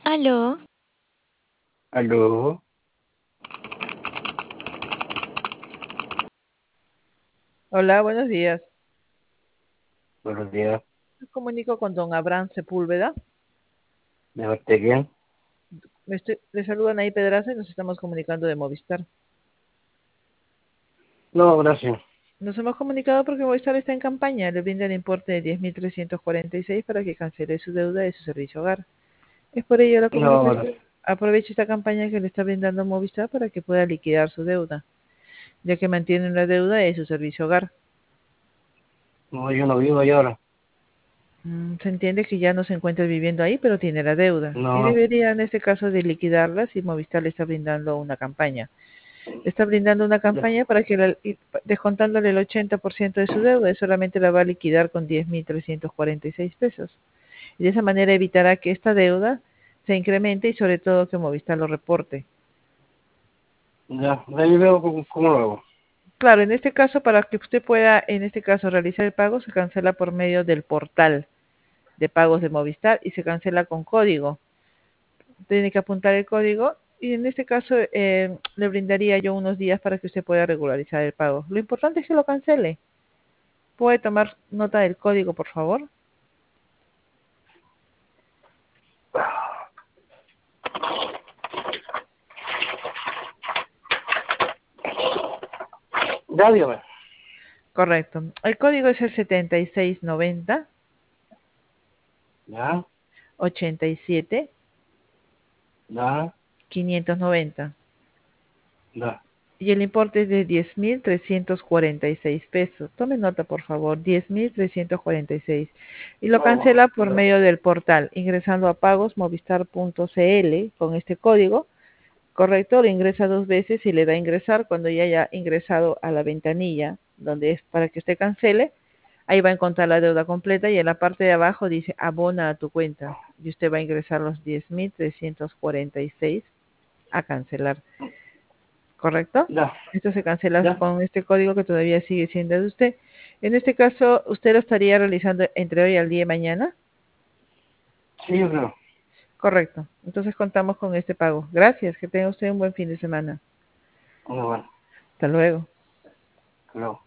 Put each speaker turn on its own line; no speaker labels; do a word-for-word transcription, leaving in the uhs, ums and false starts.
Aló,
Aló,
Hola, buenos días.
buenos días.
Me comunico con don Abraham Sepúlveda.
¿Me parte bien?
Me estoy- le saludan ahí Pedraza y nos estamos comunicando de Movistar.
No, gracias.
Nos hemos comunicado porque Movistar está en campaña. Le brinda el importe de diez mil trescientos cuarenta y seis para que cancele su deuda de su servicio hogar. Es por ello la
No,
comunicación.
gracias.
Aproveche esta campaña que le está brindando Movistar para que pueda liquidar su deuda, ya que mantiene una deuda de su servicio hogar.
No, yo no vivo ahí ahora.
Mm, Se entiende que ya no se encuentra viviendo ahí, pero tiene la deuda. Y
No,
debería en este caso de liquidarla si Movistar le está brindando una campaña. Le está brindando una
ya,
campaña para que, la- y- descontándole el ochenta por ciento de su deuda, y solamente la va a liquidar con diez mil trescientos cuarenta y seis pesos. Y de esa manera evitará que esta deuda se incremente y sobre todo que Movistar lo reporte.
ya. De ahí veo cómo, cómo lo hago.
Claro, en este caso, para que usted pueda, en este caso, realizar el pago, se cancela por medio del portal de pagos de Movistar y se cancela con código. Tiene que apuntar el código y en este caso eh, le brindaría yo unos días para que usted pueda regularizar el pago. Lo importante es que lo cancele. ¿Puede tomar nota del código, por favor?
Ya, dígame.
Correcto. El código es el setenta y seis noventa
Ya,
ochenta y siete
ya,
quinientos noventa
ya.
y el importe es de diez mil trescientos cuarenta y seis pesos. Tome nota, por favor, diez mil trescientos cuarenta y seis. Y lo
No,
cancela por
ya,
medio del portal, ingresando a pagosmovistar.cl con este código. Correcto, lo ingresa dos veces y le da a ingresar cuando ya haya ingresado a la ventanilla donde es para que usted cancele. Ahí va a encontrar la deuda completa y en la parte de abajo dice abona a tu cuenta y usted va a ingresar los diez mil trescientos cuarenta y seis a cancelar. ¿Correcto?
ya,
Esto se cancela
ya.
con este código que todavía sigue siendo de usted. En este caso, ¿usted lo estaría realizando entre hoy al día de mañana?
Sí, yo creo.
Correcto. Entonces contamos con este pago. Gracias. Que tenga usted un buen fin de semana.
Bueno, bueno,
Hasta luego.
creo.